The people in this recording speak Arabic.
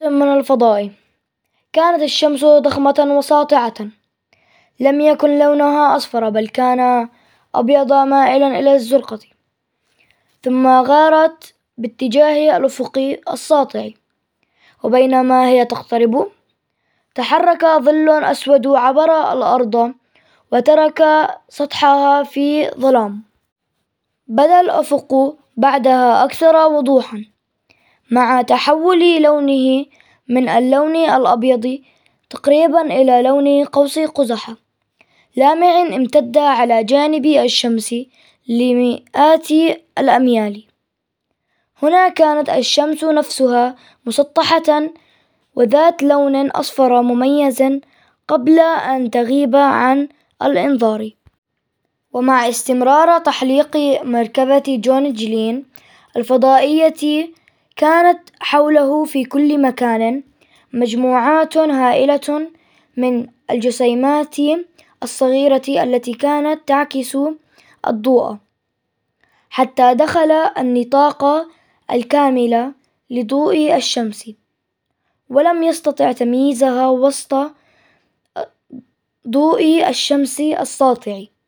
من الفضاء. كانت الشمس ضخمة وساطعة، لم يكن لونها أصفر بل كان أبيض مائلا إلى الزرقة، ثم غارت باتجاه الأفق الساطع. وبينما هي تقترب، تحرك ظل أسود عبر الأرض وترك سطحها في ظلام. بدا الأفق بعدها أكثر وضوحا، مع تحول لونه من اللون الأبيض تقريبا إلى لون قوس قزح لامع امتد على جانب الشمس لمئات الأميال. هنا كانت الشمس نفسها مسطحة وذات لون أصفر مميز قبل أن تغيب عن الإنظار. ومع استمرار تحليق مركبة جون جلين الفضائية، كانت حوله في كل مكان مجموعات هائلة من الجسيمات الصغيرة التي كانت تعكس الضوء، حتى دخل النطاق الكامل لضوء الشمس، ولم يستطع تمييزها وسط ضوء الشمس الساطع.